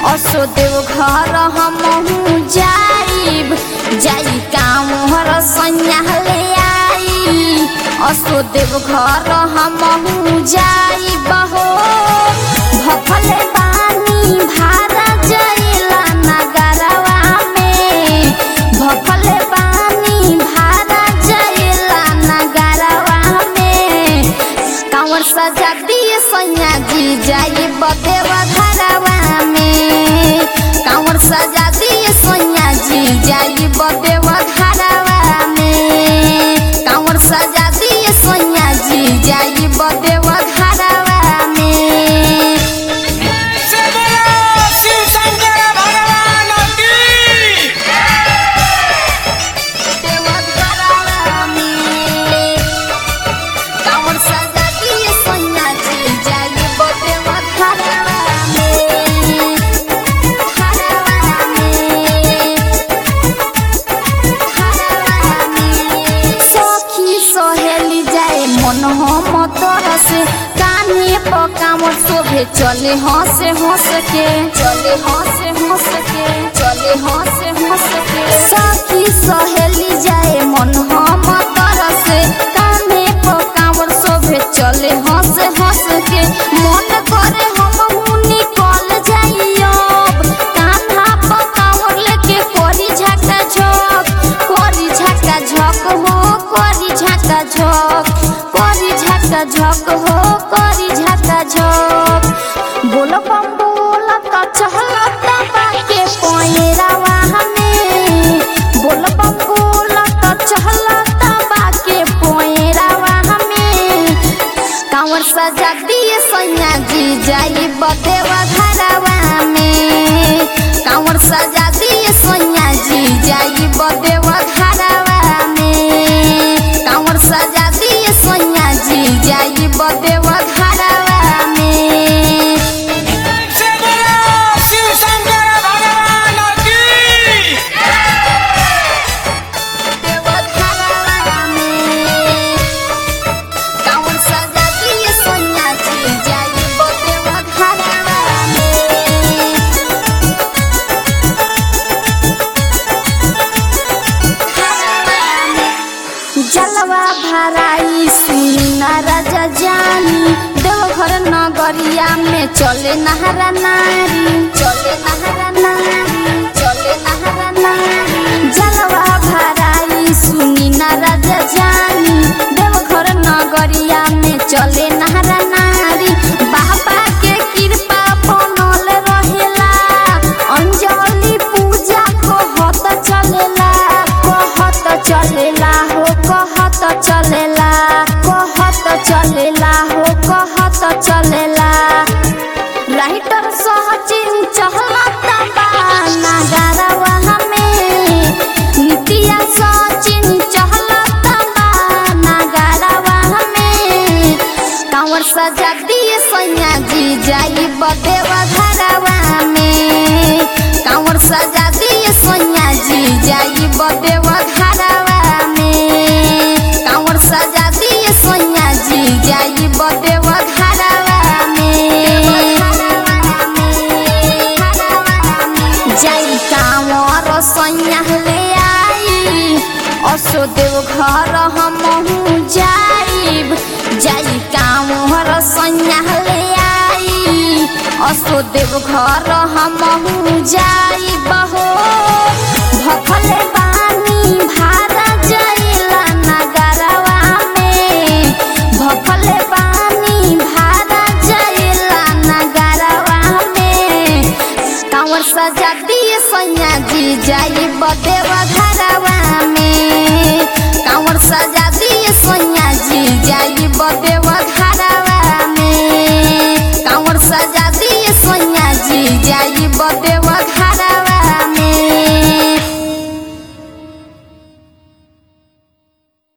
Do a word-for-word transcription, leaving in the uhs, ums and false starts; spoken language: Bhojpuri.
असो देव घर हमहू जाइब जाई कामहर सैया ले आई। असो देव घर हमहू जाइब हो भफले बानी भारा जइला नगरवा में। भफले बानी भारा जइला नगरवा में। कांवर सजा दिए सैया जी जाइब देव घरवा में। कांवर सजा दिए सैया जी जाइब देव घरवा में। कांवर सजा दिए सैया जी जाइब देव घरवा में। शिव शंकर भगवान की देव घरवा में। कांवर सजा दिए सैया जी जाइब देव घरवा में। घरवा में। सखी सहेली जाए मन हम तरसे कान्हे पर कांवर शोभे चले हंसे हंस के। चले हंसे हंस के। चले हंसे हंस के। सखी सहेली जाए मन हम तरसे कान्हे पर कांवर शोभे चले हंसे हंस के। मन करे हमहू निकल जाइब कान्हा पर कांवर लेके करी झका झक। करी झका झक हो करी झका झक। करी झका झक हो करी झका झक। बोल बम बोल त चहलत बाके पोएरावा हमें। बोल बम बोल त चहलत बाके पोएरावा हमें। कांवर सजा दिए सैया जी जाइब देव घरवा में। कांवर सजा दिए सैया जी जाइब देव घरवा में। कांवर सजा दिए सैया जी जाइब देव घरवा में। शिव शंकर भगवान की देव घरवा में। कांवर सजा दिए सैया जी जाइब देव घरवा में। जलवा भराई सुना राजा जानी देवघर नगरिया में चले नहरा नारी। चले नहरा नारी। चले नहरा नारी। जलवा भराई सुनी ना राजा जानी देवघर नगरिया में चले नहरा नारी। बाबा के कृपा बनल रहेला अंजलि पूजा कहत चलेला। कहत चलेला हो कहत चलेला। कहत चलेला हो कहत चलेला। राइटर सहचिन चहलत बा नगरवा हमें। नितिया सचिन चहलत बा नगरवा हमें। कांवर सजा दिए सैया जी जाइब देव घरवा में। कांवर सजा दिए सैया जी जाइब देव घरवा में। कांवर सजा दिए सैया जी जाइब देव घरवा में। जाई कांवर सैया ले आई। असो देव घर हमहू जाइब जाई कांवर सैया ले आई। असो देव घर हमहू जाइब हो भफले बानी भारा जइला नगरवा में। भफले बानी भारा जइला नगरवा में। कांवर सजा दिए सैया जी जाइब देव घरवा में। कांवर सजा दिए सैया जी जाइब देव घरवा में। कांवर सजा दिए सैया जी जाइब